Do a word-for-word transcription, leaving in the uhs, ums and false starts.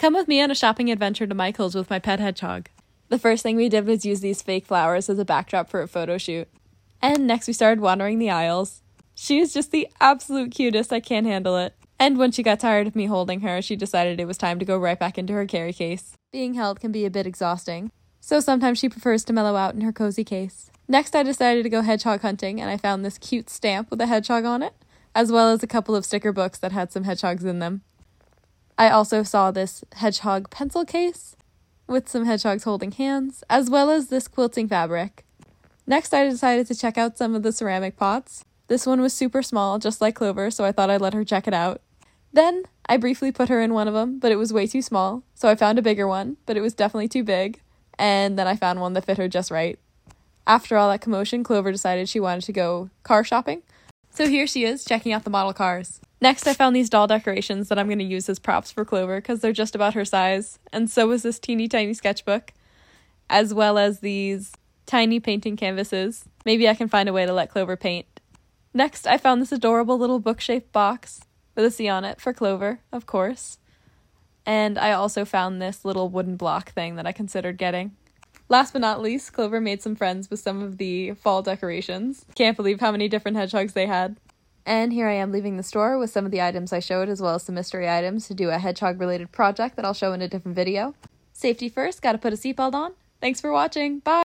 Come with me on a shopping adventure to Michael's with my pet hedgehog. The first thing we did was use these fake flowers as a backdrop for a photo shoot. And next we started wandering the aisles. She is just the absolute cutest, I can't handle it. And when she got tired of me holding her, she decided it was time to go right back into her carry case. Being held can be a bit exhausting, so sometimes she prefers to mellow out in her cozy case. Next I decided to go hedgehog hunting, and I found this cute stamp with a hedgehog on it, as well as a couple of sticker books that had some hedgehogs in them. I also saw this hedgehog pencil case with some hedgehogs holding hands, as well as this quilting fabric. Next I decided to check out some of the ceramic pots. This one was super small, just like Clover, so I thought I'd let her check it out. Then I briefly put her in one of them, but it was way too small, so I found a bigger one, but it was definitely too big, and then I found one that fit her just right. After all that commotion, Clover decided she wanted to go car shopping, so here she is, checking out the model cars. Next, I found these doll decorations that I'm going to use as props for Clover, because they're just about her size, and so is this teeny tiny sketchbook, as well as these tiny painting canvases. Maybe I can find a way to let Clover paint. Next, I found this adorable little book-shaped box with a C on it for Clover, of course. And I also found this little wooden block thing that I considered getting. Last but not least, Clover made some friends with some of the fall decorations. Can't believe how many different hedgehogs they had. And here I am leaving the store with some of the items I showed, as well as some mystery items to do a hedgehog-related project that I'll show in a different video. Safety first, gotta put a seatbelt on. Thanks for watching, bye!